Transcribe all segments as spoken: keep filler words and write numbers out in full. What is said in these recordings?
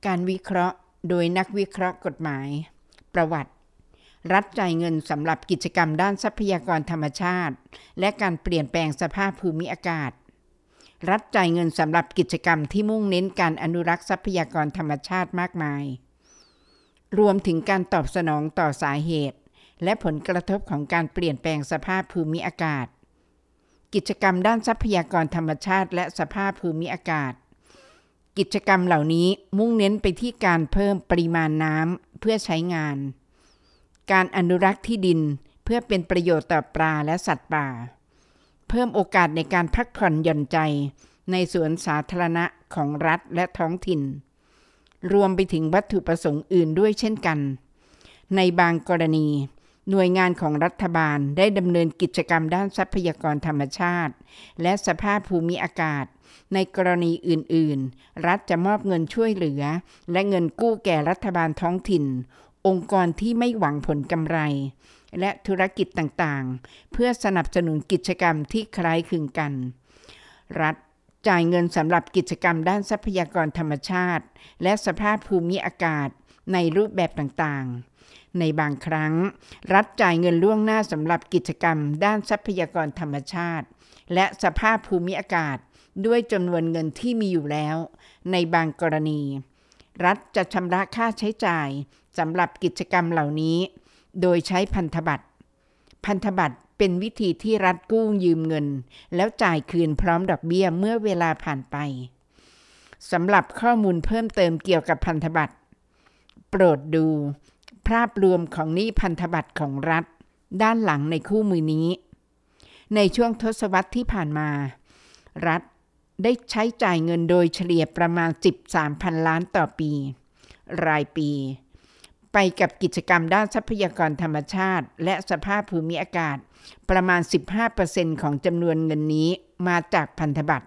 การวิเคราะห์โดยนักวิเคราะห์กฎหมายประวัติรัฐจ่ายเงินสำหรับกิจกรรมด้านทรัพยากรธรรมชาติและการเปลี่ยนแปลงสภาพภูมิอากาศรัฐจ่ายเงินสำหรับกิจกรรมที่มุ่งเน้นการอนุรักษ์ทรัพยากรธรรมชาติมากมายรวมถึงการตอบสนองต่อสาเหตุและผลกระทบของการเปลี่ยนแปลงสภาพภูมิอากาศกิจกรรมด้านทรัพยากรธรรมชาติและสภาพภูมิอากาศกิจกรรมเหล่านี้มุ่งเน้นไปที่การเพิ่มปริมาณน้ำเพื่อใช้งานการอนุรักษ์ที่ดินเพื่อเป็นประโยชน์ต่อปลาและสัตว์ป่าเพิ่มโอกาสในการพักผ่อนหย่อนใจในสวนสาธารณะของรัฐและท้องถิ่นรวมไปถึงวัตถุประสงค์อื่นด้วยเช่นกันในบางกรณีหน่วยงานของรัฐบาลได้ดำเนินกิจกรรมด้านทรัพยากรธรรมชาติและสภาพภูมิอากาศในกรณีอื่นๆรัฐจะมอบเงินช่วยเหลือและเงินกู้แก่รัฐบาลท้องถิ่นองค์กรที่ไม่หวังผลกำไรและธุรกิจต่างๆเพื่อสนับสนุนกิจกรรมที่คล้ายคลึงกันรัฐจ่ายเงินสำหรับกิจกรรมด้านทรัพยากรธรรมชาติและสภาพภูมิอากาศในรูปแบบต่างๆในบางครั้งรัฐจ่ายเงินล่วงหน้าสำหรับกิจกรรมด้านทรัพยากรธรรมชาติและสภาพภูมิอากาศด้วยจำนวนเงินที่มีอยู่แล้วในบางกรณีรัฐจะชำระค่าใช้จ่ายสำหรับกิจกรรมเหล่านี้โดยใช้พันธบัตรพันธบัตรเป็นวิธีที่รัฐกู้ยืมเงินแล้วจ่ายคืนพร้อมดอกเบี้ยเมื่อเวลาผ่านไปสำหรับข้อมูลเพิ่มเติมเกี่ยวกับพันธบัตรโปรดดูภาพรวมของหนี้พันธบัตรของรัฐด้านหลังในคู่มือนี้ในช่วงทศวรรษที่ผ่านมารัฐได้ใช้จ่ายเงินโดยเฉลี่ยประมาณ สิบสามพัน ล้านต่อปีรายปีไปกับกิจกรรมด้านทรัพยากรธรรมชาติและสภาพภูมิอากาศประมาณ สิบห้าเปอร์เซ็นต์ ของจำนวนเงินนี้มาจากพันธบัตร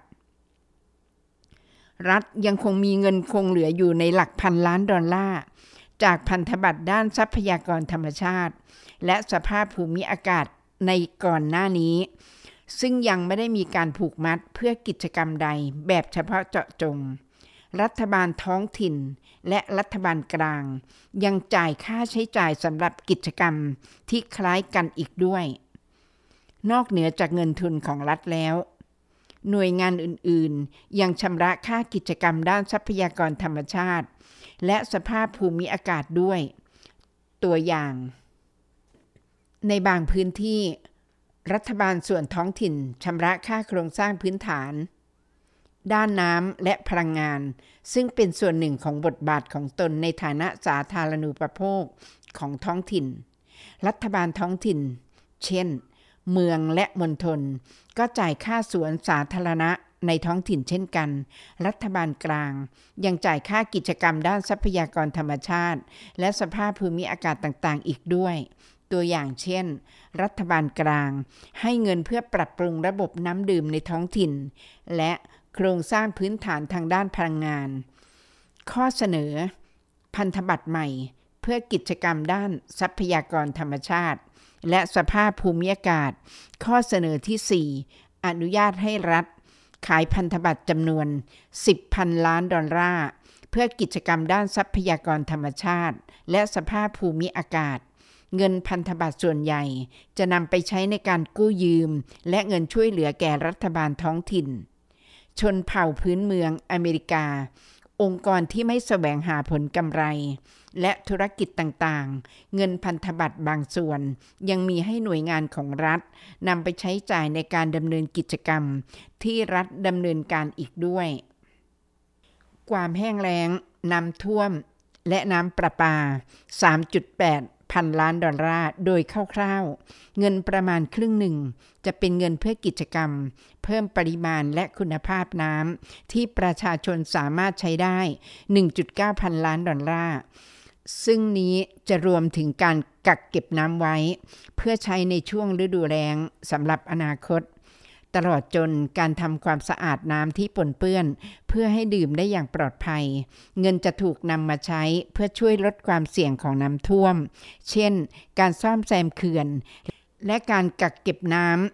รัฐยังคงมีเงินคงเหลืออยู่ในหลักพันล้านดอลลาร์จากพันธบัตรด้านทรัพยากรธรรมชาติและสภาพภูมิอากาศในก่อนหน้านี้ซึ่งยังไม่ได้มีการผูกมัดเพื่อกิจกรรมใดแบบเฉพาะเจาะจงรัฐบาลท้องถิ่นและรัฐบาลกลางยังจ่ายค่าใช้จ่ายสำหรับกิจกรรมที่คล้ายกันอีกด้วยนอกเหนือจากเงินทุนของรัฐแล้วหน่วยงานอื่นๆยังชำระค่ากิจกรรมด้านทรัพยากรธรรมชาติและสภาพภูมิอากาศด้วยตัวอย่างในบางพื้นที่รัฐบาลส่วนท้องถิ่นชำระค่าโครงสร้างพื้นฐานด้านน้ำและพลังงานซึ่งเป็นส่วนหนึ่งของบทบาทของตนในฐานะสาธารณูปโภคของท้องถิ่นรัฐบาลท้องถิ่นเช่นเมืองและมณฑลก็จ่ายค่าสวนสาธารณะในท้องถิ่นเช่นกันรัฐบาลกลางยังจ่ายค่ากิจกรรมด้านทรัพยากรธรรมชาติและสภาพภูมิอากาศต่างๆอีกด้วยตัวอย่างเช่นรัฐบาลกลางให้เงินเพื่อปรับปรุงระบบน้ำดื่มในท้องถิ่นและโครงสร้างพื้นฐานทางด้านพลังงานข้อเสนอพันธบัตรใหม่เพื่อกิจกรรมด้านทรัพยากรธรรมชาติและสภาพภูมิอากาศข้อเสนอที่สี่อนุญาตให้รัฐขายพันธบัตรจำนวน สิบพัน ล้านดอลลาร์เพื่อกิจกรรมด้านทรัพยากรธรรมชาติและสภาพภูมิอากาศเงินพันธบัตรส่วนใหญ่จะนำไปใช้ในการกู้ยืมและเงินช่วยเหลือแก่รัฐบาลท้องถิ่นชนเผ่าพื้นเมืองอเมริกาองค์กรที่ไม่แสวงหาผลกำไรและธุรกิจต่างๆเงินพันธบัตรบางส่วนยังมีให้หน่วยงานของรัฐนำไปใช้จ่ายในการดำเนินกิจกรรมที่รัฐดำเนินการอีกด้วยความแห้งแล้งน้ำท่วมและน้ำประปา สามจุดแปดพันล้านดอลลาร์โดยคร่าวๆเงินประมาณครึ่งหนึ่งจะเป็นเงินเพื่อกิจกรรมเพิ่มปริมาณและคุณภาพน้ำที่ประชาชนสามารถใช้ได้ หนึ่งจุดเก้า พันล้านดอลลาร์ซึ่งนี้จะรวมถึงการกักเก็บน้ำไว้เพื่อใช้ในช่วงฤดูแล้งสำหรับอนาคตตลอดจนการทำความสะอาดน้ำที่ปนเปื้อนเพื่อให้ดื่มได้อย่างปลอดภัยเงินจะถูกนำมาใช้เพื่อช่วยลดความเสี่ยงของน้ำท่วมเช่นการซ่อมแซมเขื่อนและการกักเก็บน้ำ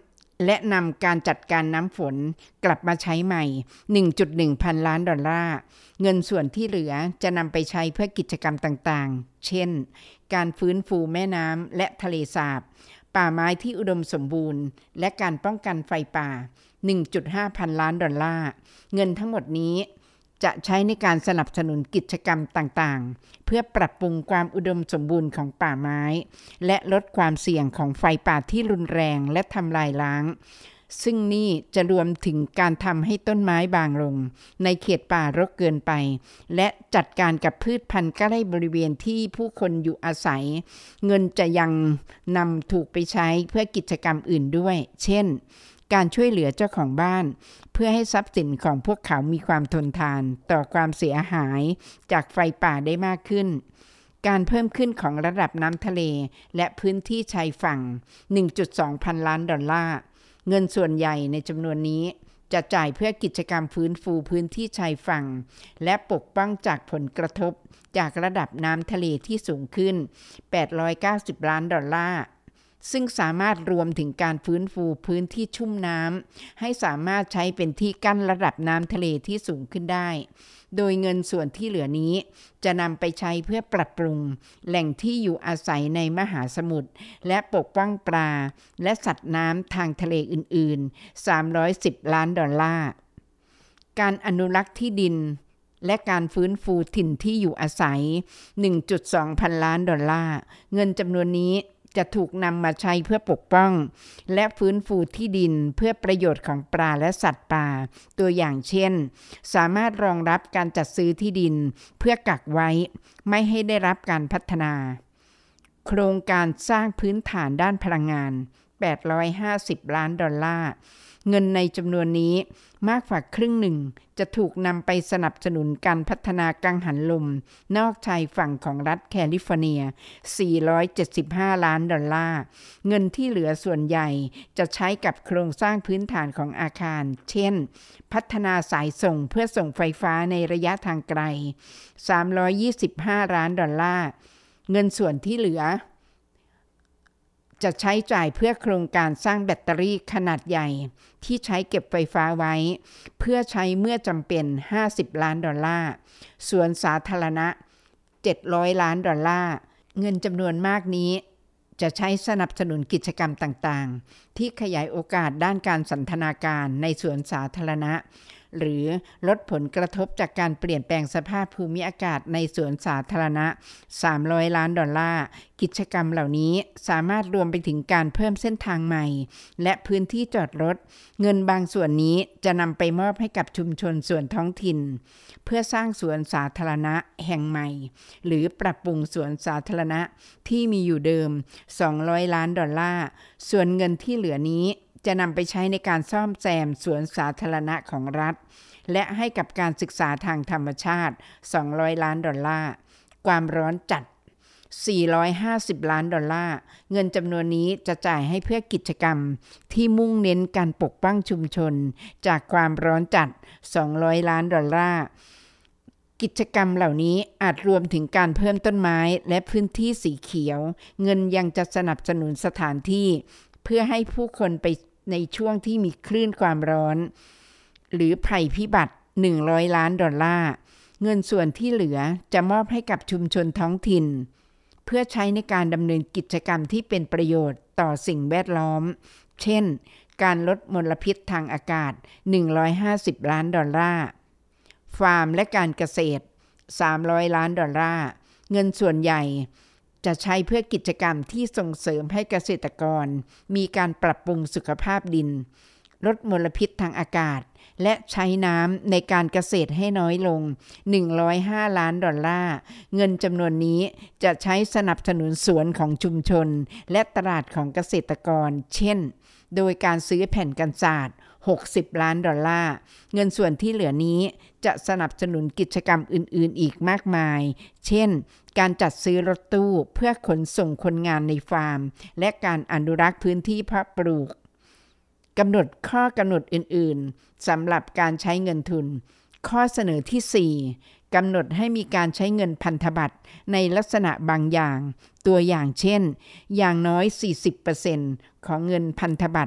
และนำการจัดการน้ำฝนกลับมาใช้ใหม่ หนึ่งจุดหนึ่ง พันล้านดอลลาร์เงินส่วนที่เหลือจะนำไปใช้เพื่อกิจกรรมต่างๆเช่นการฟื้นฟูแม่น้ำและทะเลสาบป่าไม้ที่อุดมสมบูรณ์และการป้องกันไฟป่า หนึ่งจุดห้า พันล้านดอลลาร์เงินทั้งหมดนี้จะใช้ในการสนับสนุนกิจกรรมต่างๆเพื่อปรับปรุงความอุดมสมบูรณ์ของป่าไม้และลดความเสี่ยงของไฟป่าที่รุนแรงและทำลายล้างซึ่งนี่จะรวมถึงการทำให้ต้นไม้บางลงในเขตป่ารกเกินไปและจัดการกับพืชพันธุ์ใกล้บริเวณที่ผู้คนอยู่อาศัยเงินจะยังนำถูกไปใช้เพื่อกิจกรรมอื่นด้วยเช่นการช่วยเหลือเจ้าของบ้านเพื่อให้ทรัพย์สินของพวกเขามีความทนทานต่อความเสียหายจากไฟป่าได้มากขึ้นการเพิ่มขึ้นของระดับน้ำทะเลและพื้นที่ชายฝั่ง หนึ่งจุดสอง พันล้านดอลลาร์เงินส่วนใหญ่ในจำนวนนี้จะจ่ายเพื่อกิจกรรมฟื้นฟูพื้นที่ชายฝั่งและปกป้องจากผลกระทบจากระดับน้ำทะเลที่สูงขึ้นแปดร้อยเก้าสิบล้านดอลลาร์ซึ่งสามารถรวมถึงการฟื้นฟูพื้นที่ชุ่มน้ำให้สามารถใช้เป็นที่กั้นระดับน้ำทะเลที่สูงขึ้นได้โดยเงินส่วนที่เหลือนี้จะนำไปใช้เพื่อปรับปรุงแหล่งที่อยู่อาศัยในมหาสมุทรและปกป้องปลาและสัตว์น้ำทางทะเลอื่นๆสามร้อยสิบล้านดอลลาร์การอนุรักษ์ที่ดินและการฟื้นฟูถิ่นที่อยู่อาศัย หนึ่งจุดสอง พันล้านดอลลาร์เงินจำนวนนี้จะถูกนำมาใช้เพื่อปกป้องและฟื้นฟูที่ดินเพื่อประโยชน์ของปลาและสัตว์ป่าตัวอย่างเช่นสามารถรองรับการจัดซื้อที่ดินเพื่อกักไว้ไม่ให้ได้รับการพัฒนาโครงการสร้างพื้นฐานด้านพลังงานแปดร้อยห้าสิบล้านดอลลาร์เงินในจำนวนนี้มากกว่าครึ่งหนึ่งจะถูกนำไปสนับสนุนการพัฒนากังหันลมนอกชายฝั่งของรัฐแคลิฟอร์เนียสี่ร้อยเจ็ดสิบห้าล้านดอลลาร์เงินที่เหลือส่วนใหญ่จะใช้กับโครงสร้างพื้นฐานของอาคารเช่นพัฒนาสายส่งเพื่อส่งไฟฟ้าในระยะทางไกลสามร้อยยี่สิบห้าล้านดอลลาร์เงินส่วนที่เหลือจะใช้จ่ายเพื่อโครงการสร้างแบตเตอรี่ขนาดใหญ่ที่ใช้เก็บไฟฟ้าไว้เพื่อใช้เมื่อจำเป็นห้าสิบล้านดอลลาร์ส่วนสาธารณะเจ็ดร้อยล้านดอลลาร์เงินจำนวนมากนี้จะใช้สนับสนุนกิจกรรมต่างๆที่ขยายโอกาสด้านการสันทนาการในสวนสาธารณะหรือลดผลกระทบจากการเปลี่ยนแปลงสภาพภูมิอากาศในสวนสาธารณะสามร้อยล้านดอลลาร์กิจกรรมเหล่านี้สามารถรวมไปถึงการเพิ่มเส้นทางใหม่และพื้นที่จอดรถเงินบางส่วนนี้จะนำไปมอบให้กับชุมชนส่วนท้องถิ่นเพื่อสร้างสวนสาธารณะแห่งใหม่หรือปรับปรุงสวนสาธารณะที่มีอยู่เดิมสองร้อยล้านดอลลาร์ส่วนเงินที่เหลือนี้จะนำไปใช้ในการซ่อมแซมสวนสาธารณะของรัฐและให้กับการศึกษาทางธรรมชาติสองร้อยล้านดอลลาร์ความร้อนจัดสี่ร้อยห้าสิบล้านดอลลาร์เงินจำนวนนี้จะจ่ายให้เพื่อกิจกรรมที่มุ่งเน้นการปกป้องชุมชนจากความร้อนจัดสองร้อยล้านดอลลาร์กิจกรรมเหล่านี้อาจรวมถึงการเพิ่มต้นไม้และพื้นที่สีเขียวเงินยังจะสนับสนุนสถานที่เพื่อให้ผู้คนไปในช่วงที่มีคลื่นความร้อนหรือภัยพิบัติหนึ่งร้อยล้านดอลลาร์เงินส่วนที่เหลือจะมอบให้กับชุมชนท้องถิ่นเพื่อใช้ในการดำเนินกิจกรรมที่เป็นประโยชน์ต่อสิ่งแวดล้อมเช่นการลดมลพิษทางอากาศหนึ่งร้อยห้าสิบล้านดอลลาร์ฟาร์มและการเกษตรสามร้อยล้านดอลลาร์เงินส่วนใหญ่จะใช้เพื่อกิจกรรมที่ส่งเสริมให้เกษตรกรมีการปรับปรุงสุขภาพดินลดมลพิษทางอากาศและใช้น้ำในการเกษตรให้น้อยลงหนึ่งร้อยห้าล้านดอลลาร์เงินจำนวนนี้จะใช้สนับสนุนสวนของชุมชนและตลาดของเกษตรกรเช่นโดยการซื้อแผ่นกันศาสตร์หกสิบล้านดอลลาร์เงินส่วนที่เหลือนี้จะสนับสนุนกิจกรรมอื่นๆอีกมากมายเช่นการจัดซื้อรถตู้เพื่อขนส่งคนงานในฟาร์มและการอนุรักษ์พื้นที่เพาะปลูกกำหนดข้อกำหนดอื่นๆสำหรับการใช้เงินทุนข้อเสนอที่สี่กำหนดให้มีการใช้เงินพันธบัตรในลักษณะบางอย่างตัวอย่างเช่นอย่างน้อย สี่สิบเปอร์เซ็นต์ ของเงินพันธบัตร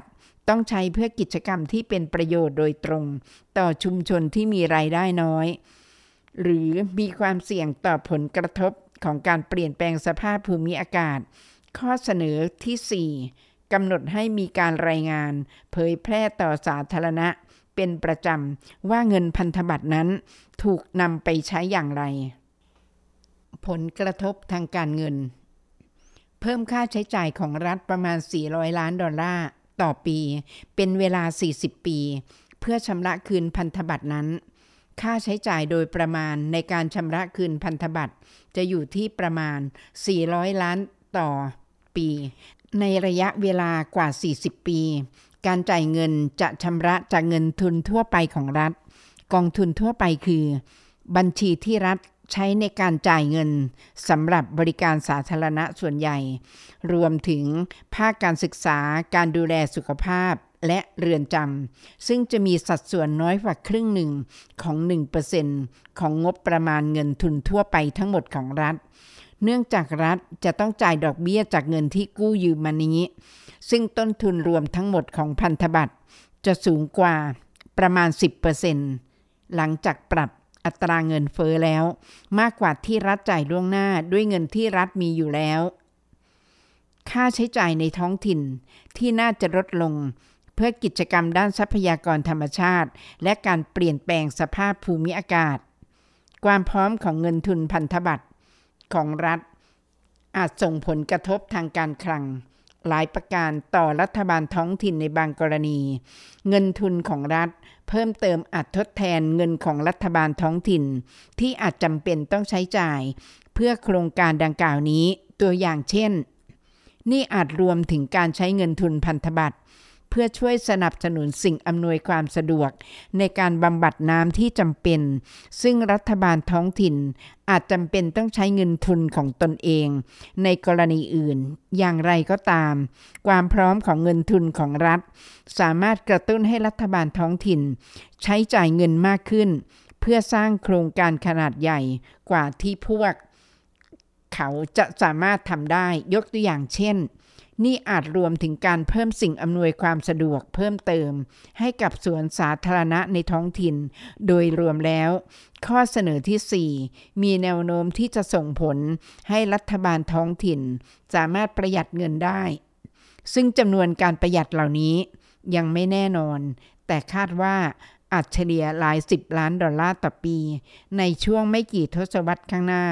ต้องใช้เพื่อกิจกรรมที่เป็นประโยชน์โดยตรงต่อชุมชนที่มีรายได้น้อยหรือมีความเสี่ยงต่อผลกระทบของการเปลี่ยนแปลงสภาพภูมิอากาศข้อเสนอที่สี่กำหนดให้มีการรายงานเผยแพร่ต่อสาธารณะเป็นประจำว่าเงินพันธบัตรนั้นถูกนำไปใช้อย่างไรผลกระทบทางการเงินเพิ่มค่าใช้จ่ายของรัฐประมาณสี่ร้อยล้านดอลลาร์ต่อปีเป็นเวลาสี่สิบปีเพื่อชำระคืนพันธบัตรนั้นค่าใช้จ่ายโดยประมาณในการชำระคืนพันธบัตรจะอยู่ที่ประมาณสี่ร้อยล้านต่อปีในระยะเวลากว่าสี่สิบปีการจ่ายเงินจะชำระจากเงินทุนทั่วไปของรัฐกองทุนทั่วไปคือบัญชีที่รัฐใช้ในการจ่ายเงินสำหรับบริการสาธารณะส่วนใหญ่รวมถึงภาคการศึกษาการดูแลสุขภาพและเรือนจำซึ่งจะมีสัดส่วนน้อยกว่าครึ่งหนึ่งของ หนึ่งเปอร์เซ็นต์ ของงบประมาณเงินทุนทั่วไปทั้งหมดของรัฐเนื่องจากรัฐจะต้องจ่ายดอกเบี้ยจากเงินที่กู้ยืมมานี้ซึ่งต้นทุนรวมทั้งหมดของพันธบัตรจะสูงกว่าประมาณ สิบเปอร์เซ็นต์ หลังจากปรับอัตราเงินเฟ้อแล้วมากกว่าที่รัฐจ่ายล่วงหน้าด้วยเงินที่รัฐมีอยู่แล้วค่าใช้จ่ายในท้องถิ่นที่น่าจะลดลงเพื่อกิจกรรมด้านทรัพยากรธรรมชาติและการเปลี่ยนแปลงสภาพภูมิอากาศความพร้อมของเงินทุนพันธบัตรของรัฐอาจส่งผลกระทบทางการคลังหลายประการต่อรัฐบาลท้องถิ่นในบางกรณีเงินทุนของรัฐเพิ่มเติมอาจทดแทนเงินของรัฐบาลท้องถิ่นที่อาจจำเป็นต้องใช้จ่ายเพื่อโครงการดังกล่าวนี้ตัวอย่างเช่นนี่อาจรวมถึงการใช้เงินทุนพันธบัตรเพื่อช่วยสนับสนุนสิ่งอำนวยความสะดวกในการบำบัดน้ำที่จำเป็นซึ่งรัฐบาลท้องถิ่นอาจจำเป็นต้องใช้เงินทุนของตนเองในกรณีอื่นอย่างไรก็ตามความพร้อมของเงินทุนของรัฐสามารถกระตุ้นให้รัฐบาลท้องถิ่นใช้จ่ายเงินมากขึ้นเพื่อสร้างโครงการขนาดใหญ่กว่าที่พวกเขาจะสามารถทำได้ยกตัวอย่างเช่นนี่อาจรวมถึงการเพิ่มสิ่งอำนวยความสะดวกเพิ่มเติมให้กับสวนสาธารณะในท้องถิ่นโดยรวมแล้วข้อเสนอที่สี่มีแนวโน้มที่จะส่งผลให้รัฐบาลท้องถิ่นสามารถประหยัดเงินได้ซึ่งจำนวนการประหยัดเหล่านี้ยังไม่แน่นอนแต่คาดว่าอาจเฉลี่ยหลายสิบล้านดอลลาร์ต่อปีในช่วงไม่กี่ทศวรรษข้างหน้า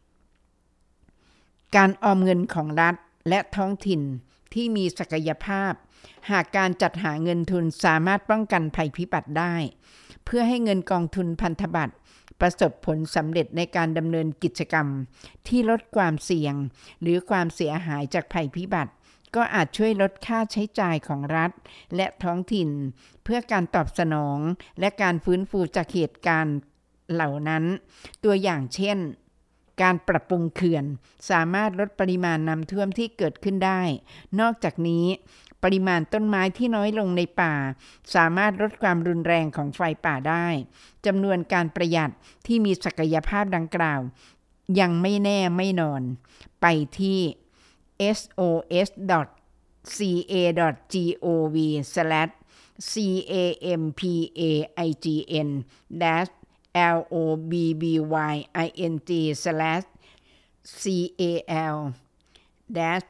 การออมเงินของรัฐและท้องถิ่นที่มีศักยภาพหากการจัดหาเงินทุนสามารถป้องกันภัยพิบัติได้เพื่อให้เงินกองทุนพันธบัตรประสบผลสำเร็จในการดำเนินกิจกรรมที่ลดความเสี่ยงหรือความเสียหายจากภัยพิบัติก็อาจช่วยลดค่าใช้จ่ายของรัฐและท้องถิ่นเพื่อการตอบสนองและการฟื้นฟูจากเหตุการณ์เหล่านั้นตัวอย่างเช่นการปรับปรุงเขื่อนสามารถลดปริมาณน้ำท่วมที่เกิดขึ้นได้นอกจากนี้ปริมาณต้นไม้ที่น้อยลงในป่าสามารถลดความรุนแรงของไฟป่าได้จำนวนการประหยัดที่มีศักยภาพดังกล่าวยังไม่แน่ไม่นอนไปที่ เอส โอ เอส ดอท ซี เอ ดอท จี โอ วี สแลช ซี เอ เอ็ม พี เอ ไอ จี เอ็น dash L O B B Y I N G slash C A L dash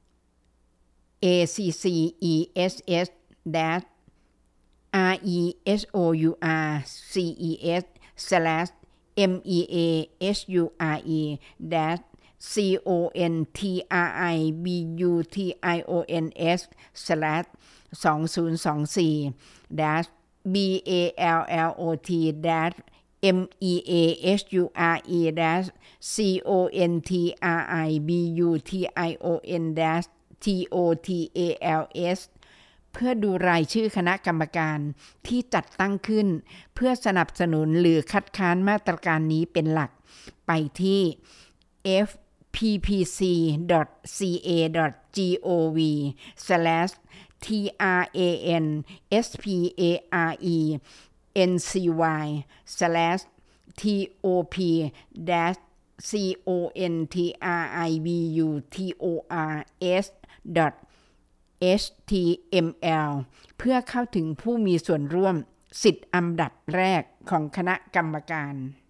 A C C E S S dash R E S O U R C E S slash M E A S U R E dash C O N T R I B U T I O N S slash สองพันยี่สิบสี่ dash B A L L O T dash M E A S U R E dash C O N T R I B U T I O N dash T O T A L S เพื่อดูรายชื่อคณะกรรมการที่จัดตั้งขึ้นเพื่อสนับสนุนหรือคัดค้านมาตรการนี้เป็นหลักไปที่ เอฟ พี พี ซี ดอท ซี เอ ดอท จี โอ วี สแลช ที อาร์ เอ เอ็น เอส พี เอ อาร์ อี เอ็น ซี วาย สแลช ที โอ พี dash ซี โอ เอ็น ที อาร์ ไอ บี ยู ที โอ อาร์ เอส ดอทเอช ที เอ็ม แอล เพื่อเข้าถึงผู้มีส่วนร่วมสิบอันดับแรกของคณะกรรมการ